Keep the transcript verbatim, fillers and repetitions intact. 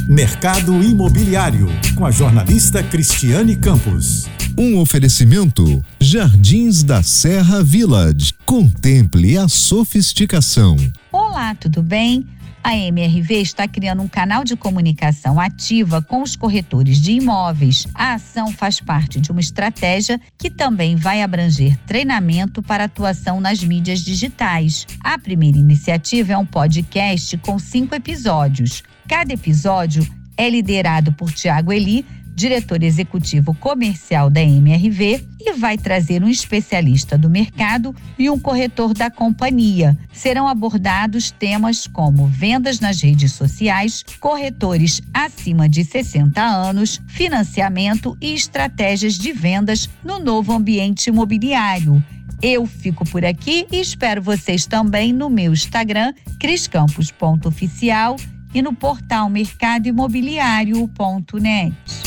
Mercado Imobiliário, com a jornalista Cristiane Campos. Um oferecimento Jardins da Serra Village. Contemple a sofisticação. Olá, tudo bem? A M R V está criando um canal de comunicação ativa com os corretores de imóveis. A ação faz parte de uma estratégia que também vai abranger treinamento para atuação nas mídias digitais. A primeira iniciativa é um podcast com cinco episódios. Cada episódio é liderado por Tiago Eli, diretor executivo comercial da M R V, e vai trazer um especialista do mercado e um corretor da companhia. Serão abordados temas como vendas nas redes sociais, corretores acima de sessenta anos, financiamento e estratégias de vendas no novo ambiente imobiliário. Eu fico por aqui e espero vocês também no meu Instagram, criscampos ponto oficial, e no portal mercado imobiliário ponto net.